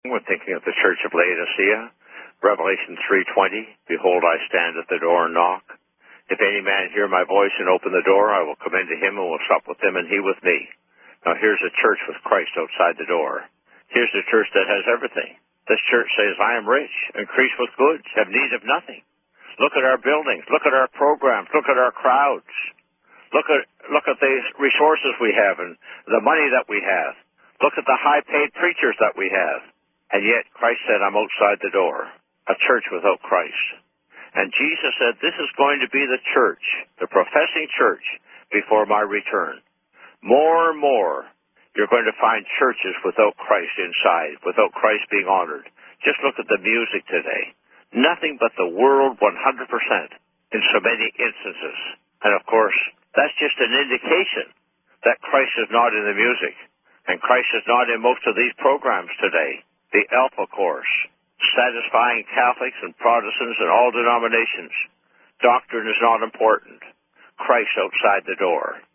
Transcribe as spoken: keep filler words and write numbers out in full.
We're thinking of the Church of Laodicea. Revelation three twenty, behold, I stand at the door and knock. If any man hear my voice and open the door, I will come into him and will sup with him and he with me. Now here's a church with Christ outside the door. Here's a church that has everything. This church says, I am rich, increase with goods, have need of nothing. Look at our buildings, look at our programs, look at our crowds. Look at look at the resources we have and the money that we have. Look at the high-paid preachers that we have. And yet Christ said, I'm outside the door. A church without Christ. And Jesus said, this is going to be the church, the professing church, before my return. More and more, you're going to find churches without Christ inside, without Christ being honored. Just look at the music today. Nothing but the world one hundred percent in so many instances. And of course, that's just an indication that Christ is not in the music. And Christ is not in most of these programs today. The Alpha Course. Satisfying Catholics and Protestants and all denominations. Doctrine is not important. Christ outside the door.